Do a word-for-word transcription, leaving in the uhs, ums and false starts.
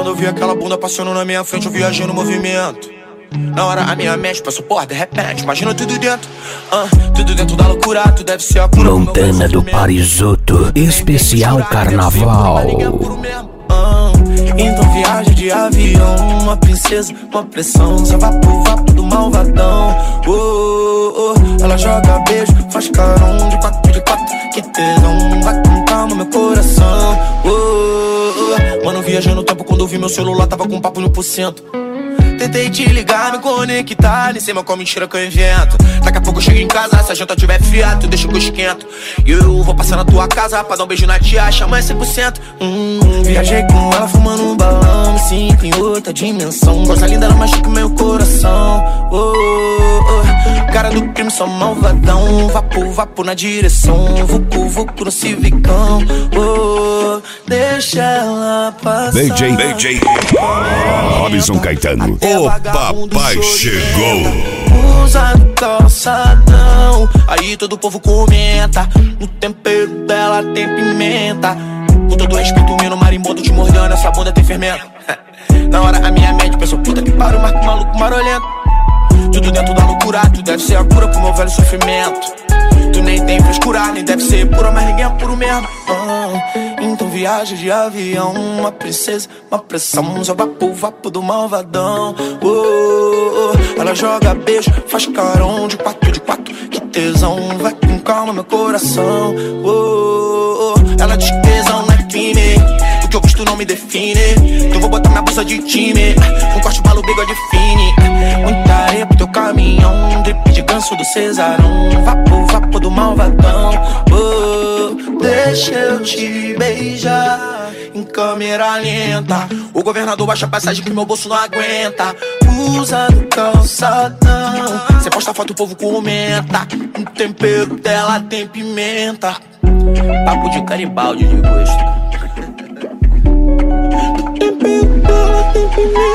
Quando eu vi aquela bunda passando na minha frente, eu viajei no movimento. Na hora a minha mente pensou, porra, de repente, imagina tudo dentro, uh, tudo dentro da loucura, tu deve ser a cura. Montana do Parisoto, especial carnaval. Então viaja de avião, uma princesa, uma pressão, só vapo, vapo do malvadão. Oh, oh, oh. Ela joga beijo, faz carão de quatro de quatro, que tesão, vai com calma meu coração. Oh, oh, oh. Mano, viajei no tempo quando eu vi meu celular, tava com papo mil por cento. Tentei te ligar, me conectar, nem sei mais qual mentira que eu invento. Daqui a pouco eu chego em casa, se a janta tiver fiado, tu deixa que eu esquento. E eu vou passar na tua casa pra dar um beijo na tia, chama cem por cento. hum, Viajei com ela fumando um balão, me sinto em outra dimensão. Coisa linda, ela machuca o meu coração. Oh, oh, oh. Cara do crime, só malvadão. Vapo, vapo na direção, vucu, vucu no civicão. Oh, deixa ela passar. D J, D J Robson Caetano. O papai chegou. Usa no calçadão, aí todo o povo comenta. No tempero dela tem pimenta. Com todo respeito, meu marimbondo te mordendo, essa bunda tem fermento. Na hora a minha mente pensou, puta que pariu, marco maluco marolento. Tudo dentro da loucura, tu deve ser a cura pro meu velho sofrimento. Tu nem tem frescura, nem deve ser pura, mas ninguém é puro mesmo. ah, Então viaja de avião, uma princesa, uma pressão, só vapo, vapo do malvadão. oh, oh, oh. Ela joga beijo, faz carão de quatro de quatro, que tesão, vai com calma meu coração. oh, oh, oh. Ela diz que tesão não é crime, o que eu gosto não me define. Então vou botar minha blusa de time, um corte malo, bigode fine. Muita areia pro teu caminhão, drip de ganso do Cesarão. Vapo, vapo do malvadão. oh, Deixa eu te beijar em câmera lenta. O governador baixa a passagem que meu bolso não aguenta. Usa do calçadão, cê posta foto, o povo comenta. O tempero dela tem pimenta. Papo de caribaldi de gosto. O tempero dela tem pimenta.